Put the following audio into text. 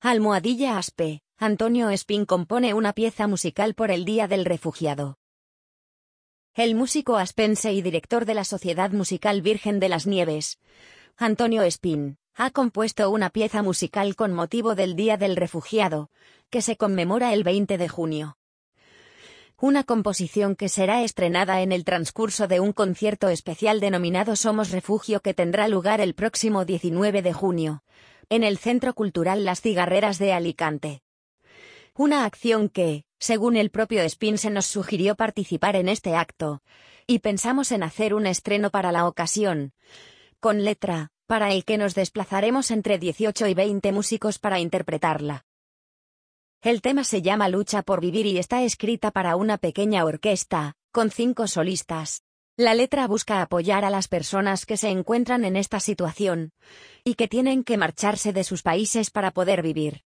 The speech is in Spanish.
Almohadilla Aspe, Antonio Espín compone una pieza musical por el Día del Refugiado. El músico aspense y director de la Sociedad Musical Virgen de las Nieves, Antonio Espín, ha compuesto una pieza musical con motivo del Día del Refugiado, que se conmemora el 20 de junio. Una composición que será estrenada en el transcurso de un concierto especial denominado Somos Refugio que tendrá lugar el próximo 19 de junio, en el Centro Cultural Las Cigarreras de Alicante. Una acción que, según el propio Espín, se nos sugirió participar en este acto, y pensamos en hacer un estreno para la ocasión, con letra, para el que nos desplazaremos entre 18 y 20 músicos para interpretarla. El tema se llama Lucha por Vivir y está escrita para una pequeña orquesta, con 5 solistas. La letra busca apoyar a las personas que se encuentran en esta situación, y que tienen que marcharse de sus países para poder vivir.